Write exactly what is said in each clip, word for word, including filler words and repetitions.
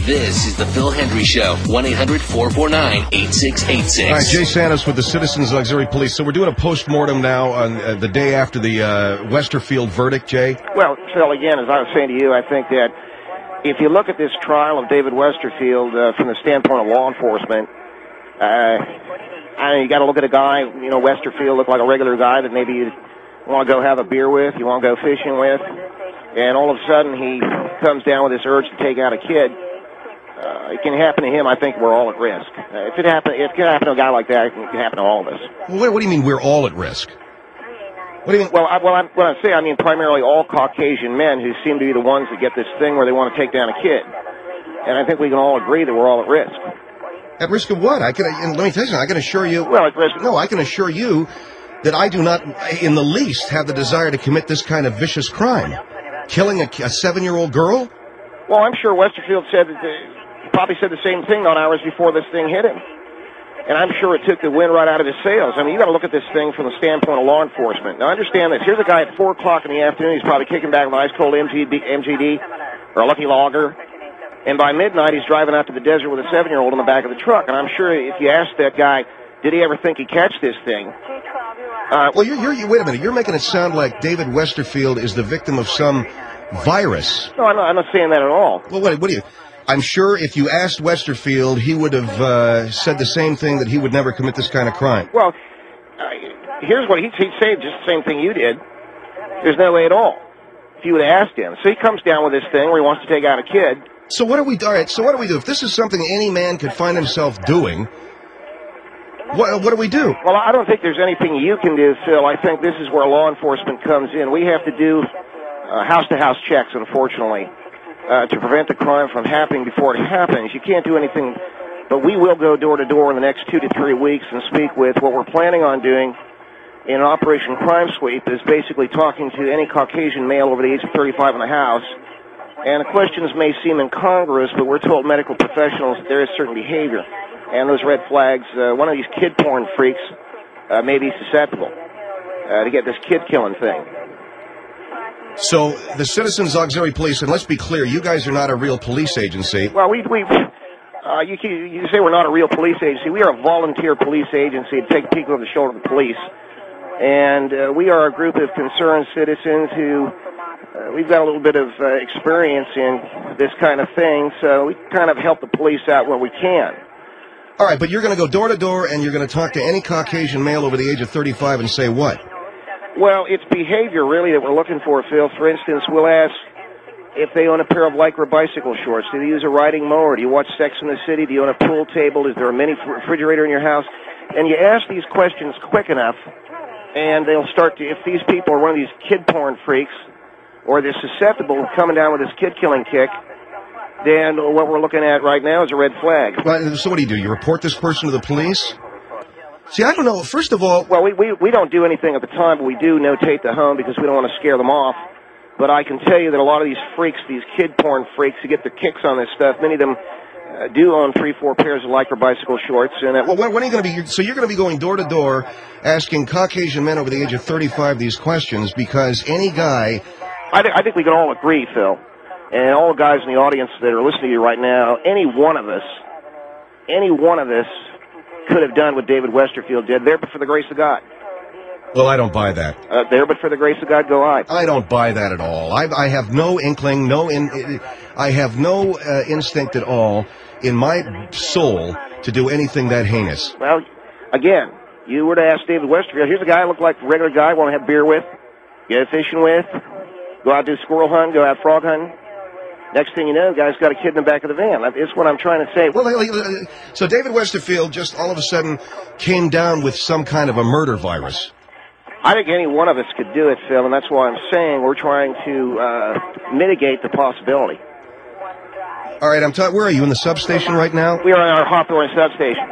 This is the Phil Hendry Show, one eight hundred four four nine eight six eight six. All right, Jay Santos with the Citizens Auxiliary Police. So we're doing a post-mortem now on uh, the day after the uh, Westerfield verdict, Jay? Well, Phil, again, as I was saying to you, I think that if you look at this trial of David Westerfield uh, from the standpoint of law enforcement, uh, I mean, you got to look at a guy, you know, Westerfield looked like a regular guy that maybe you want to go have a beer with, you want to go fishing with, and all of a sudden he comes down with this urge to take out a kid. Uh, it can happen to him. I think we're all at risk. Uh, if it happen, if it can happen to a guy like that, it can happen to all of us. What, what do you mean we're all at risk? What do you mean? Well, I, well, I'm, when I say I mean primarily all Caucasian men who seem to be the ones that get this thing where they want to take down a kid. And I think we can all agree that we're all at risk. At risk of what? I can. And let me tell you something. I can assure you. Well, at risk. No, I can assure you that I do not, in the least, have the desire to commit this kind of vicious crime. Killing a, a seven-year-old girl? Well, I'm sure Westerfield said that. The, probably said the same thing not hours before this thing hit him. And I'm sure it took the wind right out of his sails. I mean, you got to look at this thing from the standpoint of law enforcement. Now, understand this. Here's a guy at four o'clock in the afternoon. He's probably kicking back with an ice-cold M G D or a Lucky Lager. And by midnight, he's driving out to the desert with a seven-year-old in the back of the truck. And I'm sure if you ask that guy, did he ever think he'd catch this thing? Uh, well, you're, you're, you, wait a minute. You're making it sound like David Westerfield is the victim of some virus. No, I'm not, I'm not saying that at all. Well, what, what do you... I'm sure if you asked Westerfield, he would have uh, said the same thing, that he would never commit this kind of crime. Well, uh, here's what he'd, he'd say, just the same thing you did. There's no way at all, if you would have asked him. So he comes down with this thing where he wants to take out a kid. So what do we do? All right, so what do we do? If this is something any man could find himself doing, what, what do we do? Well, I don't think there's anything you can do, Phil. I think this is where law enforcement comes in. We have to do uh, house-to-house checks, unfortunately. Uh, to prevent the crime from happening before it happens. You can't do anything, but we will go door to door in the next two to three weeks and speak with what we're planning on doing in Operation Crime Sweep is basically talking to any Caucasian male over the age of thirty-five in the house. And the questions may seem incongruous, but we're told medical professionals that there is certain behavior. And those red flags, uh, one of these kid porn freaks uh, may be susceptible uh, to get this kid-killing thing. So the Citizens Auxiliary Police, and let's be clear, you guys are not a real police agency. Well, we, we uh, you, you say we're not a real police agency. We are a volunteer police agency to take people on the shoulder of the police. And uh, we are a group of concerned citizens who, uh, we've got a little bit of uh, experience in this kind of thing, so we kind of help the police out where we can. All right, but you're going to go door to door and you're going to talk to any Caucasian male over the age of thirty-five and say what? Well, it's behavior, really, that we're looking for, Phil. For instance, we'll ask if they own a pair of Lycra bicycle shorts. Do they use a riding mower? Do you watch Sex in the City? Do you own a pool table? Is there a mini refrigerator in your house? And you ask these questions quick enough, and they'll start to, if these people are one of these kid porn freaks, or they're susceptible to coming down with this kid-killing kick, then what we're looking at right now is a red flag. Well, so what do you do? You report this person to the police? See, I don't know. First of all... Well, we, we, we don't do anything at the time, but we do notate the home because we don't want to scare them off. But I can tell you that a lot of these freaks, these kid porn freaks who get their kicks on this stuff, many of them uh, do own three, four pairs of Lycra bicycle shorts. And uh, well, when, when are you going to be... So you're going to be going door to door asking Caucasian men over the age of thirty-five these questions because any guy... I, th- I think we can all agree, Phil, and all the guys in the audience that are listening to you right now, any one of us, any one of us... could have done what David Westerfield did. There but for the grace of God. Well, I don't buy that. Uh, there but for the grace of God go I. I don't buy that at all. I, I have no inkling, no in, I have no uh, instinct at all in my soul to do anything that heinous. Well, again, you were to ask David Westerfield, here's a guy who looked like a regular guy, want to have beer with, go fishing with, go out do squirrel hunting, go out frog hunting. Next thing you know, the guy's got a kid in the back of the van. That's what I'm trying to say. Well, so David Westerfield just all of a sudden came down with some kind of a murder virus. I think any one of us could do it, Phil, and that's why I'm saying we're trying to uh, mitigate the possibility. All right, I'm ta- where are you, in the substation right now? We are in our Hawthorne substation.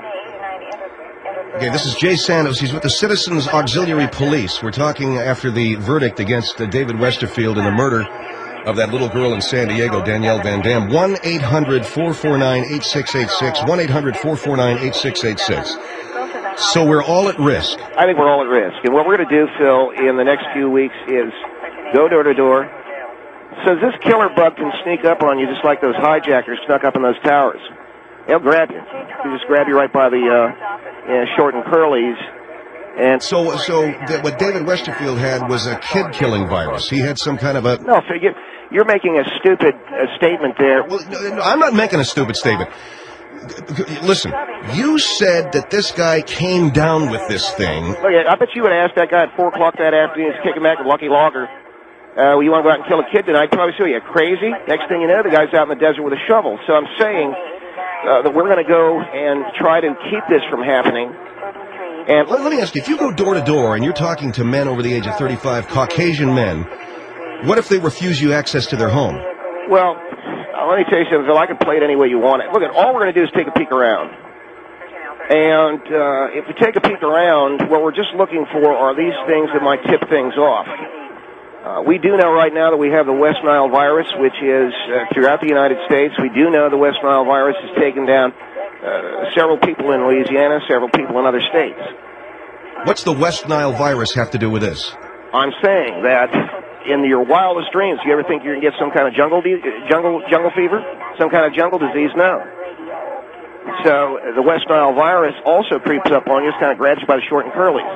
Okay, this is Jay Santos. He's with the Citizens Auxiliary Police. We're talking after the verdict against uh, David Westerfield in the murder of that little girl in San Diego, Danielle Van Dam. one eight hundred four four nine eight six eight six. one eight hundred four four nine eight six eight six. So we're all at risk. I think we're all at risk. And what we're going to do, Phil, in the next few weeks is go door to door, So this killer bug can sneak up on you just like those hijackers snuck up in those towers. They'll grab you. They just grab you right by the uh, you know, short and curlies. And so, so th- what David Westerfield had was a kid-killing virus. He had some kind of a... No, so you, you're making a stupid uh, statement there. Well, no, no, I'm not making a stupid statement. Listen, you said that this guy came down with this thing. Look, I bet you would ask that guy at four o'clock that afternoon to kick him back with Lucky Logger. Uh, well, you want to go out and kill a kid tonight? Probably so. You crazy? Next thing you know, the guy's out in the desert with a shovel. So I'm saying uh, that we're going to go and try to keep this from happening. And let, let me ask you, if you go door to door and you're talking to men over the age of thirty-five, Caucasian men, what if they refuse you access to their home? Well, uh, let me tell you something, Phil. I can play it any way you want it. Look, at all we're going to do is take a peek around. And uh, if we take a peek around, what we're just looking for are these things that might tip things off. Uh, we do know right now that we have the West Nile virus, which is uh, throughout the United States. We do know the West Nile virus has taken down uh, several people in Louisiana, several people in other states. What's the West Nile virus have to do with this? I'm saying that in your wildest dreams, you ever think you're going to get some kind of jungle de- jungle jungle fever, some kind of jungle disease? No. So uh, the West Nile virus also creeps up on you, just kind of grabs you by the short and curlies.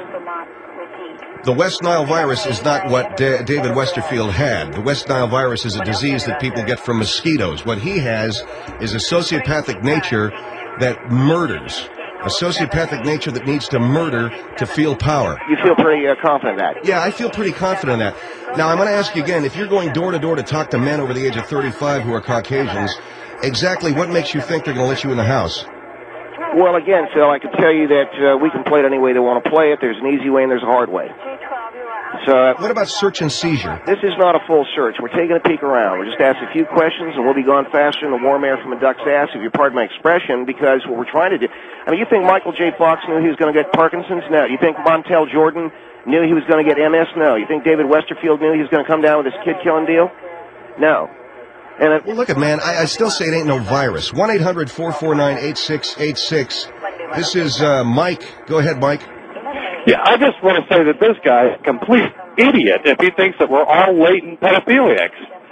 The West Nile virus is not what D- David Westerfield had. The West Nile virus is a disease that people get from mosquitoes. What he has is a sociopathic nature that murders. A sociopathic nature that needs to murder to feel power. You feel pretty uh, confident in that? Yeah, I feel pretty confident in that. Now, I'm going to ask you again, if you're going door to door to talk to men over the age of thirty-five who are Caucasians, exactly what makes you think they're going to let you in the house? Well, again, Phil, I can tell you that uh, we can play it any way they want to play it. There's an easy way and there's a hard way. So, uh, what about search and seizure? This is not a full search. We're taking a peek around. We're just asking a few questions, and we'll be gone faster than the warm air from a duck's ass, if you pardon my expression, because what we're trying to do... I mean, you think Michael J. Fox knew he was going to get Parkinson's? No. You think Montel Jordan knew he was going to get M S? No. You think David Westerfield knew he was going to come down with this kid-killing deal? No. And it, well, look at, man, I, I still say it ain't no virus. one eight hundred four four nine eight six eight six. This is uh, Mike. Go ahead, Mike. Yeah, I just want to say that this guy is a complete idiot if he thinks that we're all latent pedophiliacs.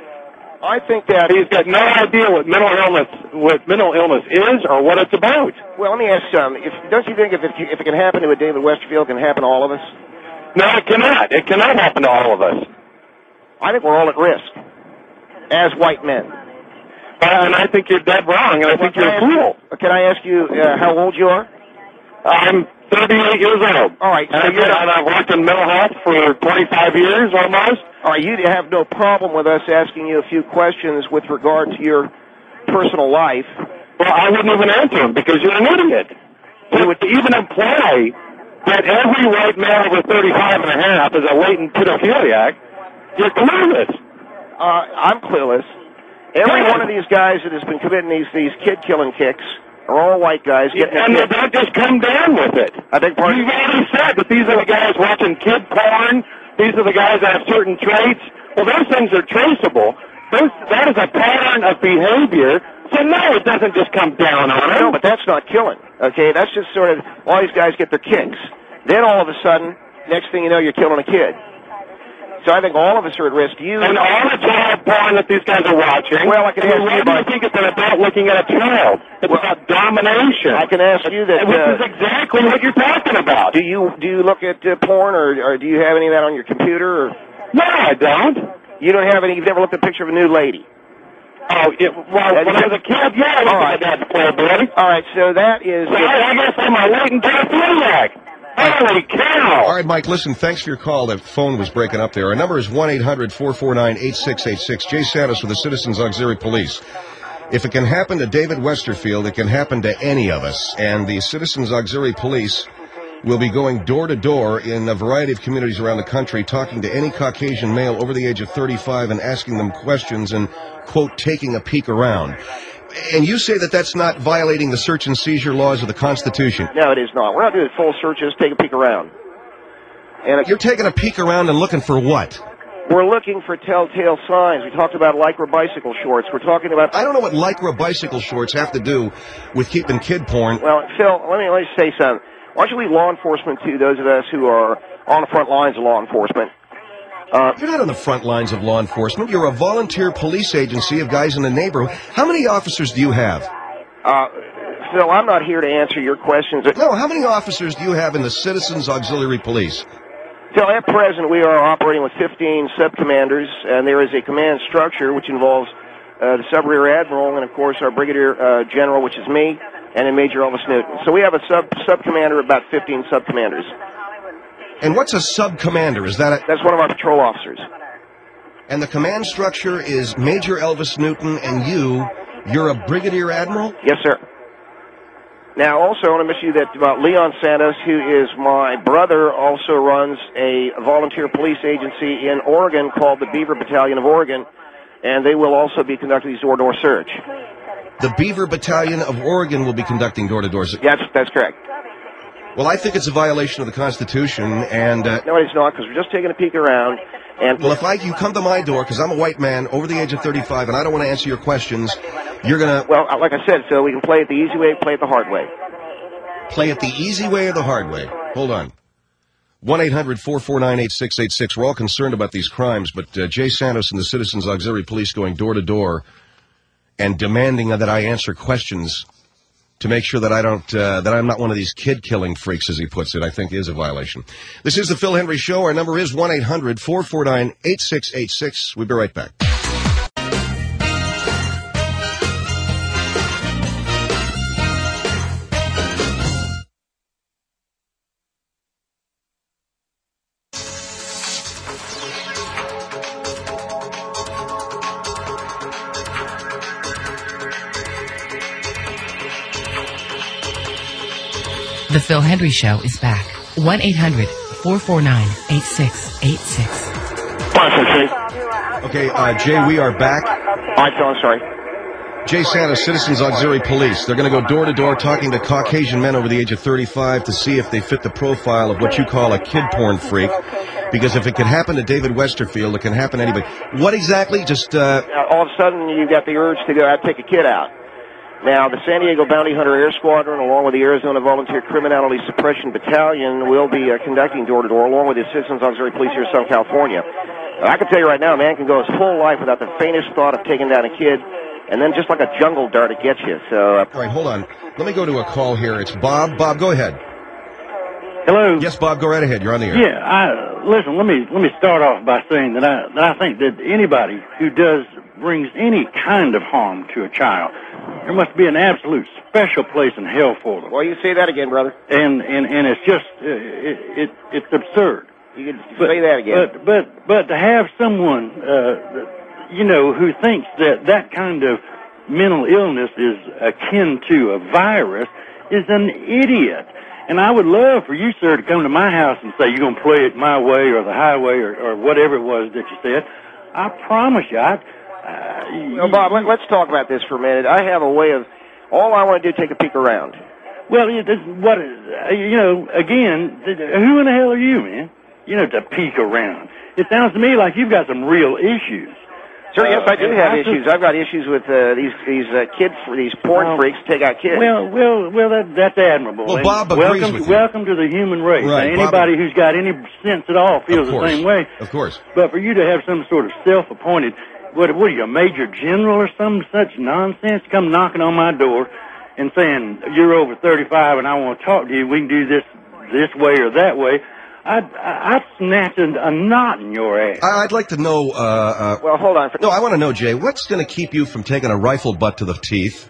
I think that he's got no idea what mental illness, what mental illness is, or what it's about. Well, let me ask some. If, don't you think if it, if it can happen to a David Westerfield, it can happen to all of us? No, it cannot. It cannot happen to all of us. I think we're all at risk as white men. Uh, and I think you're dead wrong, and I well, think you're a fool. Can I ask you uh, how old you are? I'm thirty-eight years old. All right. So and, you're and I've worked in mental health for twenty-five years almost. All right. You have no problem with us asking you a few questions with regard to your personal life. Well, I wouldn't even answer them because you're an idiot. You would even imply that every white male over thirty-five and a half is a latent pedophiliac. You're clueless. Uh, I'm clueless. Every one of these guys that has been committing these these kid-killing kicks are all white guys. Yeah, and they don't just come down with it. I think part You've already said that these are the guys watching kid porn. These are the guys that have certain traits. Well, those things are traceable. Those, that is a pattern of behavior. So, no, it doesn't just come down on them. No, but that's not killing, okay? That's just sort of, all these guys get their kicks. Then all of a sudden, next thing you know, you're killing a kid. So I think all of us are at risk. You and all the child porn that these guys are watching. Well, I can ask you about. I think it's an adult looking at a child. It's well, about domination. I can ask you that. Which uh, is exactly what you're talking about. Do you do you look at uh, porn, or, or do you have any of that on your computer? Or? No, I don't. You don't have any. You've never looked at a picture of a nude lady. Oh, it, well, when I was a kid, yeah, I looked right. at that Playboy. All right, so that is. So I, I guess I'm a latent pedophiliac. Holy cow! All right, Mike, listen, thanks for your call. That phone was breaking up there. Our number is one eight hundred four four nine eight six eight six. Jay Santos with the Citizens Auxiliary Police. If it can happen to David Westerfield, it can happen to any of us. And the Citizens Auxiliary Police will be going door to door in a variety of communities around the country, talking to any Caucasian male over the age of thirty-five and asking them questions and, quote, taking a peek around. And you say that that's not violating the search and seizure laws of the Constitution. No, it is not. We're not doing full searches. Take a peek around. And You're taking a peek around and looking for what? We're looking for telltale signs. We talked about Lycra bicycle shorts. We're talking about... I don't know what Lycra bicycle shorts have to do with keeping kid porn. Well, Phil, let me, let me say something. Why don't you leave law enforcement to those of us who are on the front lines of law enforcement? Uh, You're not on the front lines of law enforcement. You're a volunteer police agency of guys in the neighborhood. How many officers do you have? uh, Phil, I'm not here to answer your questions. No, how many officers do you have in the Citizens Auxiliary Police? Phil, at present, we are operating with fifteen sub-commanders, and there is a command structure which involves uh, the sub-rear admiral and, of course, our brigadier uh, general, which is me, and then Major Elvis Newton. So we have a sub sub-commander, about fifteen sub-commanders. And what's a sub-commander? Is that a... That's one of our patrol officers. And the command structure is Major Elvis Newton, and you, you're a brigadier admiral? Yes, sir. Now, also, I want to mention you that uh, Leon Santos, who is my brother, also runs a volunteer police agency in Oregon called the Beaver Battalion of Oregon, and they will also be conducting these door-to-door search. The Beaver Battalion of Oregon will be conducting door-to-door search. Yes, that's correct. Well, I think it's a violation of the Constitution, and... Uh, no, it's not, because we're just taking a peek around, and... Well, if I, you come to my door, because I'm a white man, over the age of thirty-five, and I don't want to answer your questions, you're going to... Well, like I said, Phil, we can play it the easy way, play it the hard way. Play it the easy way or the hard way? Hold on. one eight hundred four four nine eight six eight six. We're all concerned about these crimes, but uh, Jay Santos and the Citizens Auxiliary Police going door-to-door and demanding that I answer questions to make sure that I don't, uh, that I'm not one of these kid-killing freaks, as he puts it, I think is a violation. This is the Phil Hendry Show. Our number is one eight hundred four four nine eight six eight six. We'll be right back. The Phil Hendry Show is back. one eight hundred four four nine eight six eight six. Okay, uh, Jay, we are back. All right, Phil, I'm sorry. Jay Santos, Citizens Auxiliary Police. They're going to go door-to-door talking to Caucasian men over the age of thirty-five to see if they fit the profile of what you call a kid porn freak. Because if it can happen to David Westerfield, it can happen to anybody. What exactly? Just, uh... All of a sudden, you got the urge to go out and take a kid out. Now, the San Diego Bounty Hunter Air Squadron, along with the Arizona Volunteer Criminality Suppression Battalion, will be uh, conducting door-to-door, along with the Citizens Auxiliary Police here in Southern California. Uh, I can tell you right now, a man can go his whole life without the faintest thought of taking down a kid, and then just like a jungle dart, it gets you. So, uh, all right, hold on. Let me go to a call here. It's Bob. Bob, go ahead. Hello. Yes, Bob, go right ahead. You're on the air. Yeah, I, listen. Let me let me start off by saying that I that I think that anybody who does brings any kind of harm to a child, there must be an absolute special place in hell for them. Well, you say that again, brother. And and and it's just uh, it, it it's absurd. You can but, say that again. But but but to have someone uh, you know who thinks that that kind of mental illness is akin to a virus is an idiot. And I would love for you, sir, to come to my house and say you're going to play it my way or the highway or, or whatever it was that you said. I promise you, I... Uh, well, Bob, let, let's talk about this for a minute. I have a way of... All I want to do is take a peek around. Well, it, this, what, uh, you know, again, who in the hell are you, man? You know, to peek around. It sounds to me like you've got some real issues. Sir, yes, I do uh, have I issues. just, I've got issues with uh, these these uh, kids, these porn well, freaks take out kids. Well, well, well, that, that's admirable. Well, and Bob agrees welcome, with you. Welcome to the human race. Right, now, anybody Bob, who's got any sense at all feels the same way. Of course. But for you to have some sort of self-appointed, what, what are you, a major general or some such nonsense, come knocking on my door and saying, you're over thirty-five and I want to talk to you, we can do this this way or that way, I'd, I'd snatch a, a knot in your ass. I'd like to know, uh... uh well, hold on. For no, I want to know, Jay, what's going to keep you from taking a rifle butt to the teeth?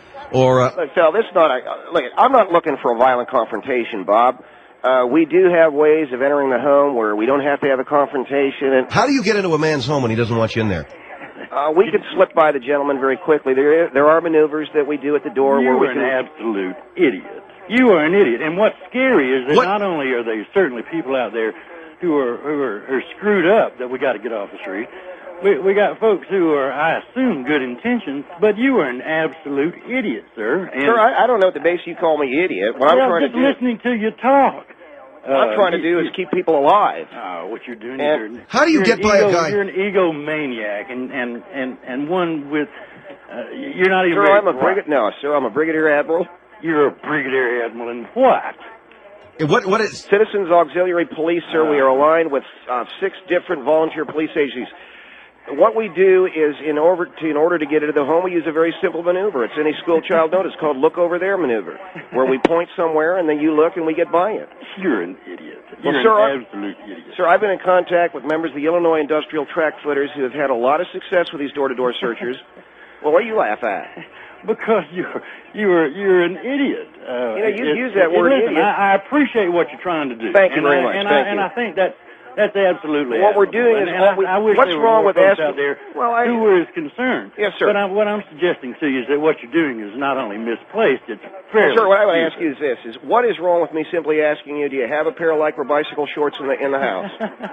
Or, uh... Look, Phil, this is not a... Look, I'm not looking for a violent confrontation, Bob. Uh, we do have ways of entering the home where we don't have to have a confrontation. And how do you get into a man's home when he doesn't want you in there? Uh, we could slip by the gentleman very quickly. There, there are maneuvers that we do at the door you where we are can... an absolute idiot. You are an idiot. And what's scary is that what? not only are there certainly people out there who are who are, are screwed up that we got to get off the street, we we got folks who are, I assume, good intentions, but you are an absolute idiot, sir. And Sir, I, I don't know what the base you call me idiot. What well, I'm trying just to do... listening to you talk. What I'm trying to do is keep people alive. Oh, what you're doing And is how do you you're get an by ego, a guy? You're an egomaniac, and and and and one with uh, you're not even. Sir, very I'm a bright. brigadier. No, sir, I'm a brigadier admiral. You're a brigadier admiral in what? What what is Citizens Auxiliary Police, sir? We are aligned with uh, six different volunteer police agencies. What we do is, in order to in order to get into the home, we use a very simple maneuver. It's any school child knows. It's called "look over there" maneuver, where we point somewhere and then you look and we get by you. You're an idiot. Well, You're sir, an absolute idiot. Sir, I've been in contact with members of the Illinois Industrial Track Footers who have had a lot of success with these door-to-door searchers. Well, what do you laugh at? Because you're you're you're an idiot. Uh, You know, you it- use that it- word Listen, idiot. I, I appreciate what you're trying to do. Thank you and very I, much. And Thank I, and you. I think that that's absolutely What we're admirable. doing and, is and what I, we- I wish what's there wrong were with more folks asking- out there Well, I- who were as concerned. Yes, sir. But I, what I'm suggesting to you is that what you're doing is not only misplaced, it's fairly. Sir, what I would ask stupid. you is this: is what is wrong with me simply asking you, do you have a pair of Lycra bicycle shorts in the in the house?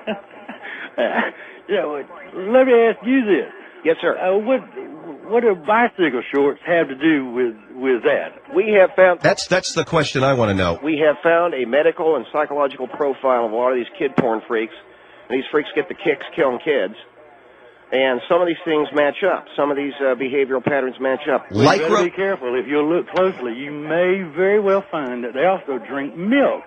you know, let me ask you this. Yes, sir. Uh, what what do bicycle shorts have to do with with that? We have found that's that's the question I want to know. we have found a medical and psychological profile of a lot of these kid porn freaks. And these freaks get the kicks killing kids. And some of these things match up. Some of these uh, behavioral patterns match up. Well, you better Lycra. be careful. If you look closely, you may very well find that they also drink milk.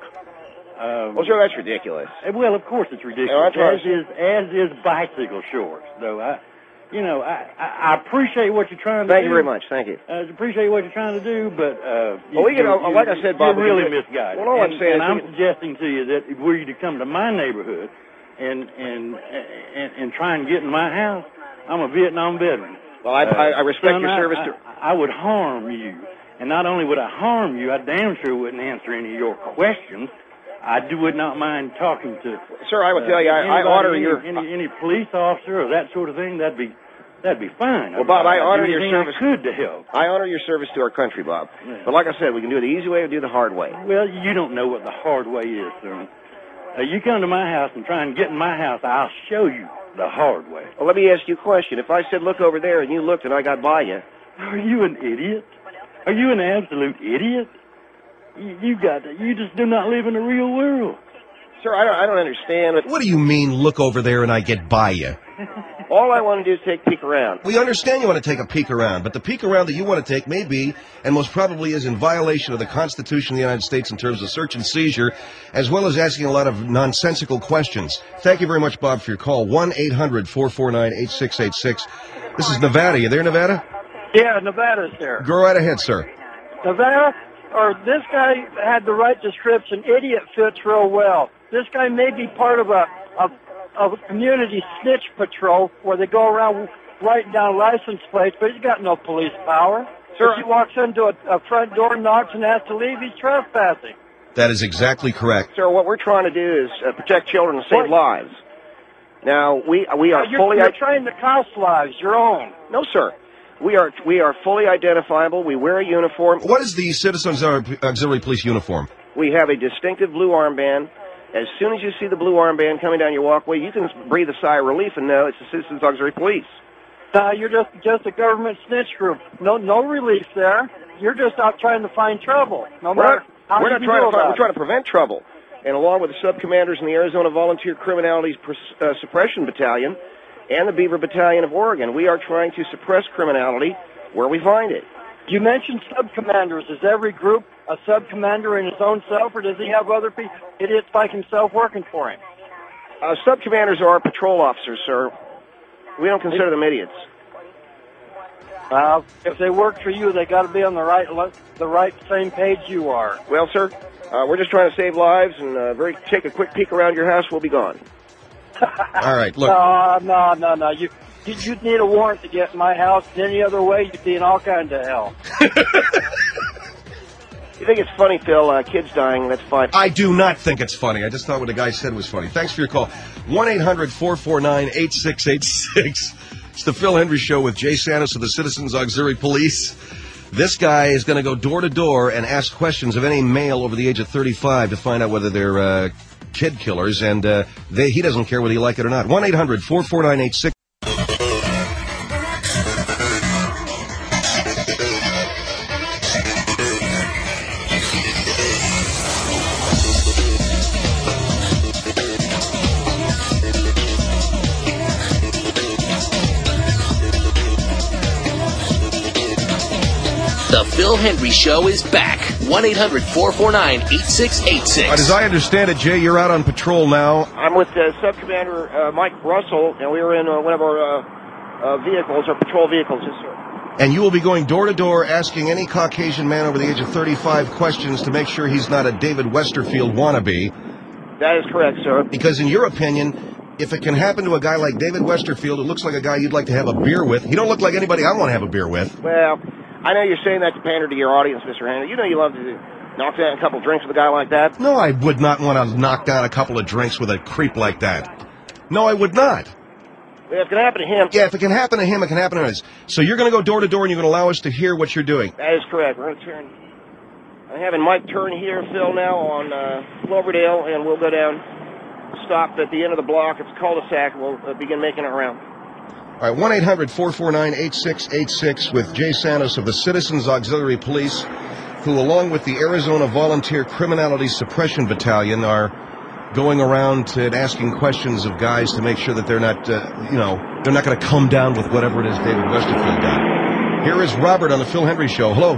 Um, Well, sir, that's ridiculous. well, of course it's ridiculous. No, that's right. As is as is bicycle shorts, though. I, you know, I, I I appreciate what you're trying to Thank do. you very much. Thank you. I appreciate what you're trying to do, but uh, Well, we can, you, uh, like I said, Bob, you're we can really do- misguided. Well, all I'm and, saying and is we I'm can- suggesting to you that were you to come to my neighborhood and and and, and try and get in my house, I'm a Vietnam veteran. Well, I, I, I respect Son, your I- service. I, to, I would harm you, and not only would I harm you, I damn sure wouldn't answer any of your questions. I do would not mind talking to. Sir, I would tell you, I, I anybody, honor any, your. any, any police officer or that sort of thing. That'd be that'd be fine. Well, Bob, I I'd honor do your anything I service. could to help. I honor your service to our country, Bob. Yeah. But like I said, we can do it the easy way or do the hard way. Well, you don't know what the hard way is, son. Uh, you come to my house and try and get in my house, I'll show you the hard way. Well, let me ask you a question. If I said, look over there, and you looked and I got by you, Are you an idiot? Are you an absolute idiot? You, you got to, you just do not live in the real world. sir, I don't, I don't understand. But What do you mean, look over there and I get by you? all I want to do is take a peek around. We understand you want to take a peek around, but the peek around that you want to take may be, and most probably is, in violation of the Constitution of the United States in terms of search and seizure, as well as asking a lot of nonsensical questions. Thank you very much, Bob, for your call. one eight hundred four four nine eight six eight six. This is Nevada. You there, Nevada? Yeah, Nevada's there. Go right ahead, sir. Nevada, or this guy had the right description. Idiot fits real well. This guy may be part of a, a, of a community snitch patrol where they go around writing down license plates, but he's got no police power. Sir, if he walks into a, a front door, knocks, and has to leave, he's trespassing. That is exactly correct. Sir, what we're trying to do is uh, protect children and save What? lives. Now, we we are you're, fully... you're trying to cost lives, your own. No, sir. We are we are fully identifiable. We wear a uniform. What is the Citizens Auxiliary Police uniform? We have a distinctive blue armband. As soon as you see the blue armband coming down your walkway, you can breathe a sigh of relief and know it's the Citizens Auxiliary Police. Uh, you're just just a government snitch group. No no relief there. You're just out trying to find trouble. No We're matter not, how we're you not can trying do to fight, about we're trying to prevent trouble. And along with the sub-commanders in the Arizona Volunteer Criminality Pers- uh, Suppression Battalion and the Beaver Battalion of Oregon, we are trying to suppress criminality where we find it. You mentioned sub-commanders. Is every group a sub-commander in his own self, or does he have other people, idiots like himself working for him? Uh, sub-commanders are our patrol officers, sir. We don't consider them idiots. Uh, if they work for you, they got to be on the right le- the right same page you are. Well, sir, uh, we're just trying to save lives, and uh, very take a quick peek around your house, we'll be gone. All right, look. No, no, no, no. You, you you'd need a warrant to get in my house. Any other way, you'd be in all kinds of hell. You think it's funny, Phil? Uh, kids dying, that's fine. I do not think it's funny. I just thought what the guy said was funny. Thanks for your call. one eight hundred four four nine eight six eight six. It's the Phil Hendry Show with Jay Santos of the Citizens Auxiliary Police. This guy is going to go door to door and ask questions of any male over the age of thirty-five to find out whether they're uh, kid killers, and uh, they, he doesn't care whether you like it or not. one eight hundred four four nine eight six. The Phil Phil Hendry Show is back. one eight hundred four four nine eight six eight six. As I understand it, Jay, you're out on patrol now. I'm with uh, Subcommander uh, Mike Russell, and we were in uh, one of our uh, uh, vehicles, our patrol vehicles. Yes, sir. And you will be going door to door asking any Caucasian man over the age of thirty-five questions to make sure he's not a David Westerfield wannabe. That is correct, sir. Because in your opinion, if it can happen to a guy like David Westerfield, it looks like a guy you'd like to have a beer with. He don't look like anybody I want to have a beer with. Well, I know you're saying that to pander to your audience, Mister Henry. You know you love to knock down a couple of drinks with a guy like that. No, I would not want to knock down a couple of drinks with a creep like that. No, I would not. Well, it can happen to him. Yeah, if it can happen to him, it can happen to us. So you're going to go door to door and you're going to allow us to hear what you're doing. That is correct. We're going to turn. I'm having Mike turn here, Phil, now on uh, Cloverdale, and we'll go down, stop at the end of the block. It's a cul-de-sac. We'll uh, begin making it around. All right, one eight hundred four four nine eight six eight six with Jay Santos of the Citizens Auxiliary Police, who, along with the Arizona Volunteer Criminality Suppression Battalion, are going around and asking questions of guys to make sure that they're not, uh, you know, they're not going to come down with whatever it is David Westerfield got. Here is Robert on the Phil Hendry Show. Hello.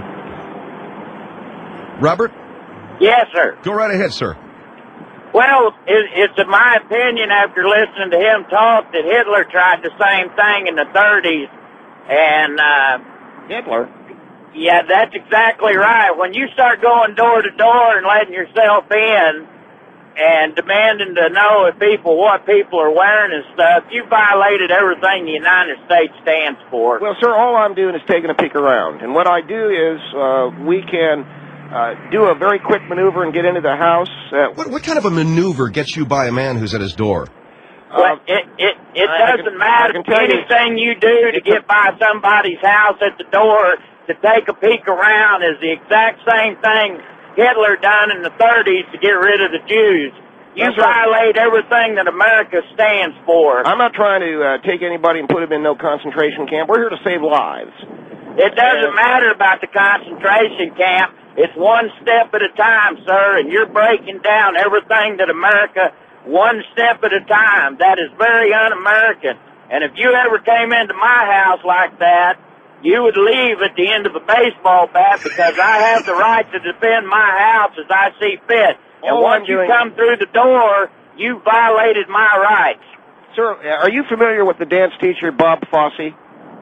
Robert? Yes, sir. Go right ahead, sir. Well, it, it's in my opinion, after listening to him talk, that Hitler tried the same thing in the thirties. And, uh... Hitler? Yeah, that's exactly right. When you start going door to door and letting yourself in and demanding to know if people, what people are wearing and stuff, you violated everything the United States stands for. Well, sir, all I'm doing is taking a peek around. And what I do is, uh, we can... Uh, do a very quick maneuver and get into the house. Uh, what, what kind of a maneuver gets you by a man who's at his door? Well, it it, it I, doesn't I can, matter. Anything you, you do to get by somebody's house at the door to take a peek around is the exact same thing Hitler done in the thirties to get rid of the Jews. You That's right. violate everything that America stands for. I'm not trying to uh, take anybody and put them in no concentration camp. We're here to save lives. It doesn't And, matter about the concentration camp. It's one step at a time, sir, and you're breaking down everything that America, one step at a time. That is very un-American. And if you ever came into my house like that, you would leave at the end of a baseball bat because I have the right to defend my house as I see fit. And All once I'm you doing- come through the door, you violated my rights. Sir, are you familiar with the dance teacher Bob Fosse?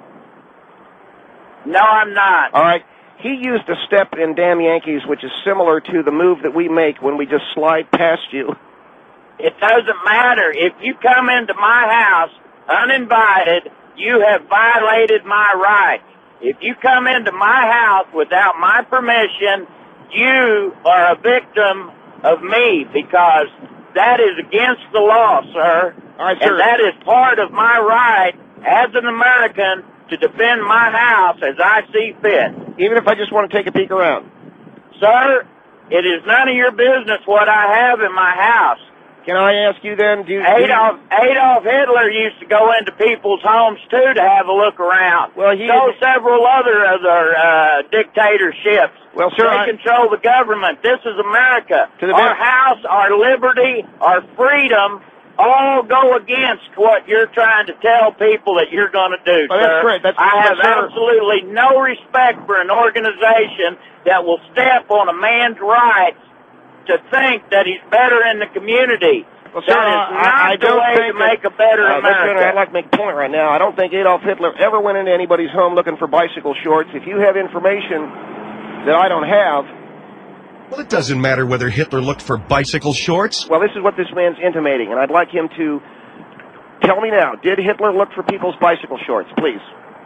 No, I'm not. All right. He used a step in Damn Yankees, which is similar to the move that we make when we just slide past you. It doesn't matter. If you come into my house uninvited, you have violated my rights. If you come into my house without my permission, you are a victim of me because that is against the law, sir. All right, sir. And that is part of my right as an American to defend my house as I see fit. Even if I just want to take a peek around. Sir, it is none of your business what I have in my house. Can I ask you then, do you... Adolf, Adolf Hitler used to go into people's homes, too, to have a look around. Well, he... So several other other uh, dictatorships. Well, sir, They I... control the government. This is America. To the our best- house, our liberty, our freedom all go against what you're trying to tell people that you're going to do, Well, sir. that's great. That's- I have that's sir. absolutely no respect for an organization that will step on a man's rights to think that he's better in the community. Well, sir, that is I, not I the don't way think to make that, a better uh, Mister Henry, America. I'd like to make a point right now. I don't think Adolf Hitler ever went into anybody's home looking for bicycle shorts. If you have information that I don't have... Well, it doesn't matter whether Hitler looked for bicycle shorts. Well, this is what this man's intimating, and I'd like him to tell me now. Did Hitler look for people's bicycle shorts, please?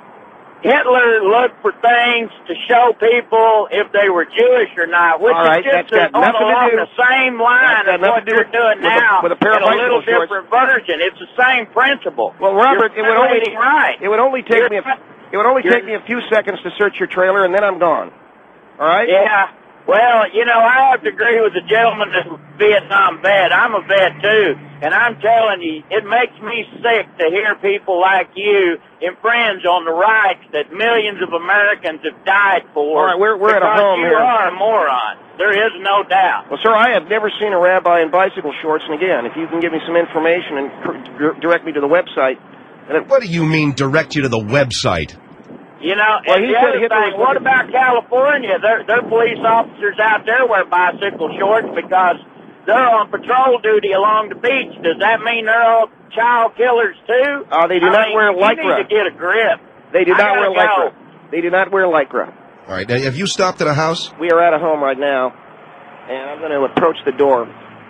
Hitler looked for things to show people if they were Jewish or not, which All right, is just that's got on nothing to along do- the same line that's got as nothing what to do you're with- doing with a- now with a pair of in a little bicycle shorts. different version. It's the same principle. Well, Robert, You're it would only violating right. it would only take You're- me a, it would only take me a few seconds to search your trailer, and then I'm gone. All right? Yeah. Well, you know, I have to agree with the gentleman that's a Vietnam vet. I'm a vet, too. And I'm telling you, it makes me sick to hear people like you infringe on the rights that millions of Americans have died for. All right, we're- we're at a because home you here. are a moron. There is no doubt. Well, sir, I have never seen a rabbi in bicycle shorts, and again, if you can give me some information and cr- dir- direct me to the website. And it, What do you mean direct you to the website? You know, Well, and he the said other Hitler thing, was what looking- about California? Their, their police officers out there wear bicycle shorts because they're on patrol duty along the beach. Does that mean they're all child killers too? Uh, they do I not mean, wear you lycra. need to get a grip. They do I not wear gotta go. lycra. They do not wear lycra. All right. Now, have you stopped at a house? We are at a home right now, and I'm going to approach the door.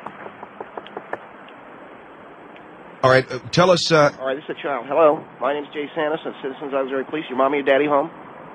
All right. Uh, tell us. Uh, All right, this is a child. Hello, my name's Jay Santos of Citizens Auxiliary Police. Your mommy or daddy home?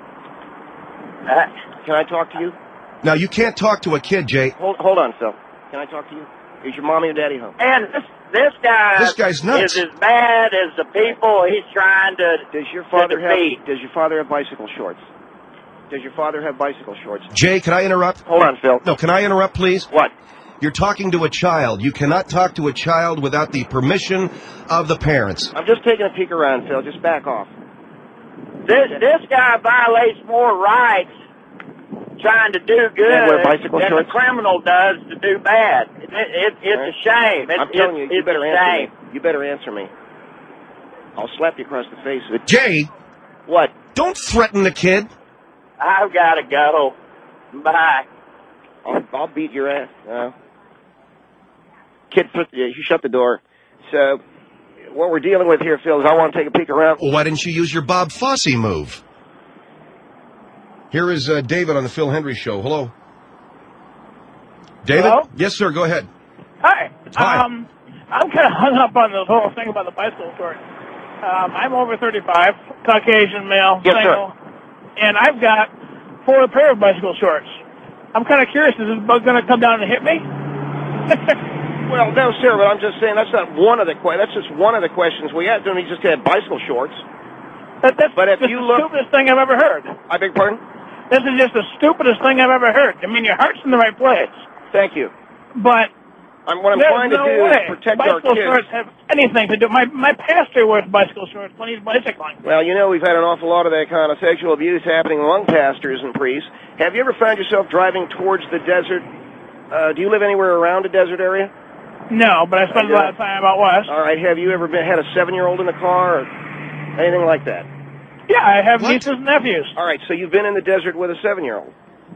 Uh, Can I talk to you? now, you can't talk to a kid, Jay. Hold, hold on, Phil. Can I talk to you? Is your mommy or daddy home? and this this guy This guy's nuts. is as bad as the people he's trying to Does your father to have? defeat. Does your father have bicycle shorts? Does your father have bicycle shorts? Jay, can I interrupt? Hold on, Phil. No, can I interrupt, please? What? You're talking to a child. You cannot talk to a child without the permission of the parents. I'm just taking a peek around, Phil. Just back off. This this guy violates more rights trying to do good Yeah, wear bicycle than shorts? the criminal does to do bad. It, it, it's a shame. It's, I'm telling you, it's, you it's better a answer shame. me. You better answer me. I'll slap you across the face. With Jay, what? don't threaten the kid. I've got to go. Bye. I'll, I'll beat your ass. No. Kid, put, yeah, you shut the door. So, what we're dealing with here, Phil, is I want to take a peek around. Well, why didn't you use your Bob Fosse move? Here is uh, David on the Phil Hendry Show. Hello. David? Hello? Yes, sir. Go ahead. Hi. Hi. Um, I'm kind of hung up on the whole thing about the bicycle shorts. Um, I'm over thirty-five, Caucasian male, Yes, sir. single, and I've got four pair of bicycle shorts. I'm kind of curious, is this bug going to come down and hit me? Well, no, sir, but I'm just saying that's not one of the que- that's just one of the questions we had. Don't he just have bicycle shorts? That, that's But if just you the look- stupidest thing I've ever heard. I beg your pardon? This is just the stupidest thing I've ever heard. I mean, your heart's in the right place, Thank you. but I'm, what I'm there's trying to no do way is protect our bicycle kids. shorts have anything to do. My my pastor wears bicycle shorts when he's bicycling. Well, you know, we've had an awful lot of that kind of sexual abuse happening among pastors and priests. Have you ever found yourself driving towards the desert? Uh, do you live anywhere around a desert area? No, but I spend a lot of time out west. All right. Have you ever been had a seven-year-old in the car or anything like that? Yeah, I have What? nieces and nephews. All right. So you've been in the desert with a seven-year-old.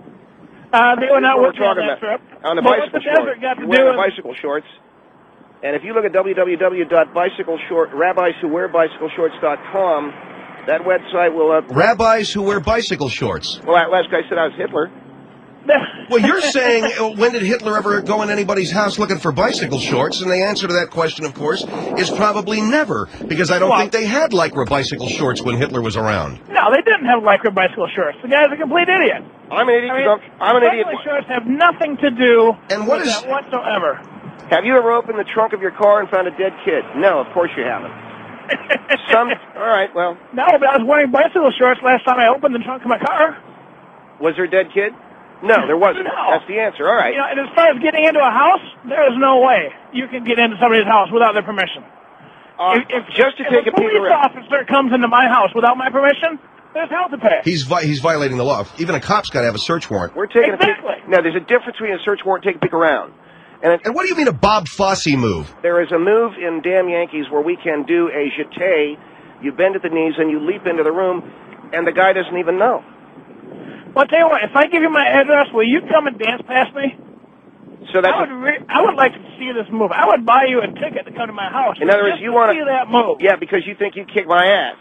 Uh, they were not What with we're me on talking that about. trip. On the But what's bicycle the desert shorts. got to You're do wearing with the bicycle shorts. And if you look at w w w dot bicycle short rabbis who wear bicycle shorts dot com, that website will. Uh, Rabbis who wear bicycle shorts. well, that last guy said I was Hitler. Well, you're saying, uh, when did Hitler ever go in anybody's house looking for bicycle shorts? And the answer to that question, of course, is probably never, because I don't Well- think they had Lycra bicycle shorts when Hitler was around. No, they didn't have Lycra bicycle shorts. The guy's a complete idiot. I'm an idiot. I mean, 'cause I'm, I'm an idiot. bicycle shorts have nothing to do And what with is- that whatsoever. Have you ever opened the trunk of your car and found a dead kid? No, of course you haven't. Some. All right. Well, No, but I was wearing bicycle shorts last time I opened the trunk of my car. was there a dead kid? No, there wasn't. No. That's the answer. All right. You know, and as far as getting into a house, there is no way you can get into somebody's house without their permission. Uh, if, if, just to if take a a peek police around. officer comes into my house without my permission, there's hell to pay. He's vi- he's violating the law. Even a cop's got to have a search warrant. We're taking Exactly. a peek. Now, there's a difference between a search warrant and take a peek around. And, it, And what do you mean a Bob Fosse move? there is a move in Damn Yankees where we can do a jeté. You bend at the knees and you leap into the room, and the guy doesn't even know. Well, I'll tell you what, if I give you my address, will you come and dance past me? So that's. I would, re- I would like to see this move. I would buy you a ticket to come to my house. In other words, just you to want see that move. Yeah, because you think you kick my ass.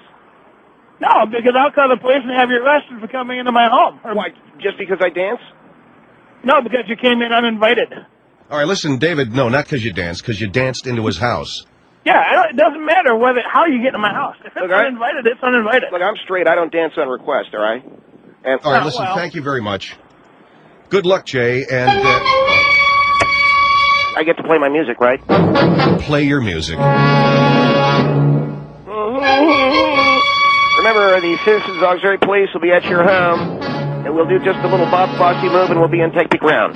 No, because I'll call the police and have you arrested for coming into my home. Or, Why? Just because I dance? No, because you came in uninvited. All right, listen, David, no, not because you danced, because you danced into his house. Yeah, I don't, it doesn't matter whether how you get in my house. If it's Look, I- uninvited, it's uninvited. Look, I'm straight. I don't dance on request, all right? And All right, Oh, listen, well. thank you very much. Good luck, Jay, and uh, I get to play my music, right? play your music. Remember, the Citizens Auxiliary Police will be at your home, and we'll do just a little Bob Fosse move, and we'll be in Take Peek Round.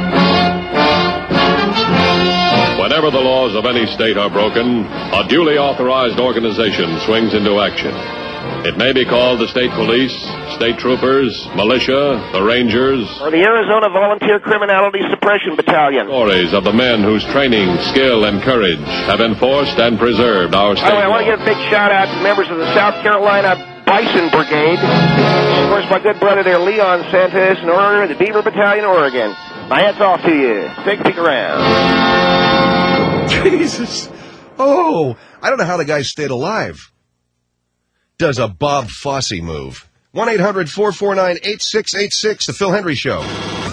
Whenever the laws of any state are broken, a duly authorized organization swings into action. It may be called the state police, state troopers, militia, the rangers. Or the Arizona Volunteer Criminality Suppression Battalion. Stories of the men whose training, skill, and courage have enforced and preserved our By state the way, I want to law. give a big shout out to members of the South Carolina Bison Brigade. Of course, my good brother there, Leon Santos, in order, the Beaver Battalion, Oregon. My hat's off to you. Take a peek around. Jesus. Oh, I don't know how the guy stayed alive. Does a Bob Fosse move. one eight hundred four four nine eight six eight six, The Phil Hendry Show.